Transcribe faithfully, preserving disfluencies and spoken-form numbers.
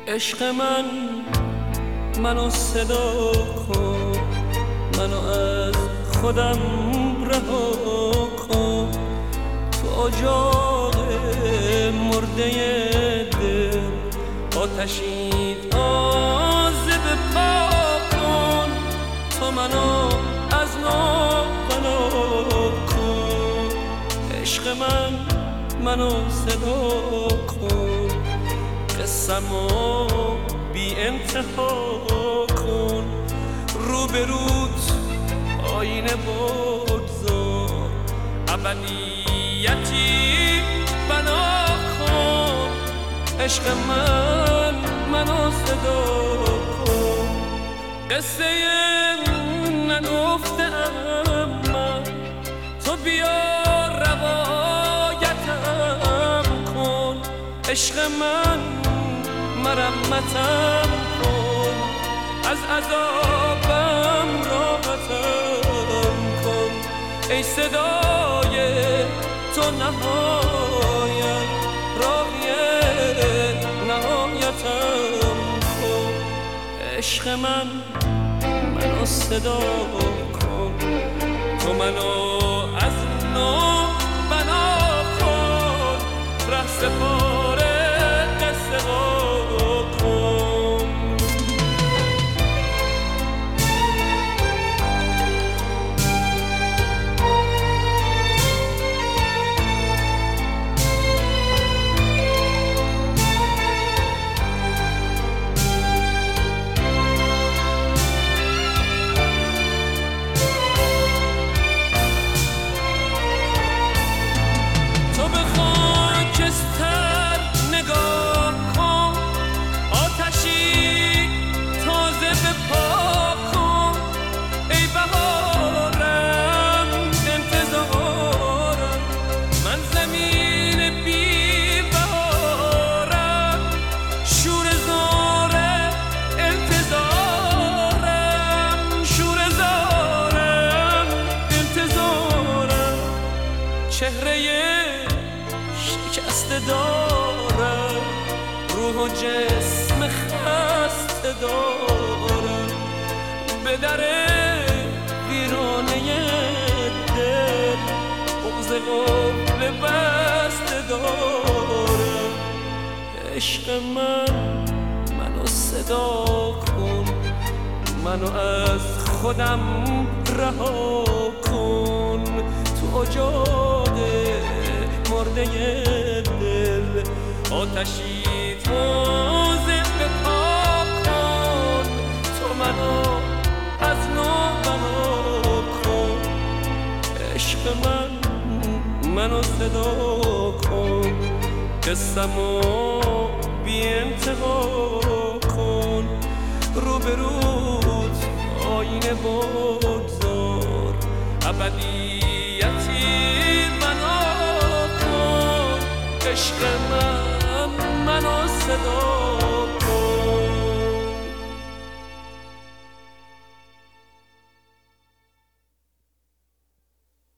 عشق من منو صدا کن، منو از خودم رها کن. تو اجاق مرده دل آتشی تازه بپا کن. تو منو از نو بنا کن. عشق من منو صدا کن، قسمو بی انتها کن. رو به روت آینه بگذار، ابدیتی بنا کن. عشق من منو صدا کن. قصه نگفتم من، تو بیا روایتم کن. عشق من مرمتم کن، از عذابم راحتم کن. ای صدای تو نهایت، راهی نهایتم کن. عشق من منو صدا کن، تو منو از نو بنا کن. ره سپاره قصه کن. تو به خاکستر نگاه کن، آتشی تازه بپا کن. ای بهارم انتظارم، من زمین بی بهارم. شور زاره انتظارم، شور زارم انتظارم. چهره شکسته دارم، روح و جسم خسته دارم. به در ویرانه دل بغض قفل بسته دارم. عشق من منو صدا کن، منو از خودم رها کن. تو اجاق مرده دل آتشی تازه بپا کن. تو منو از نو بنا کن. عشق من منو صدا کن، قسمو بی انتها کن. رو به روت آینه بگذار، ابدیتی بنا کن. عشق من منو صدا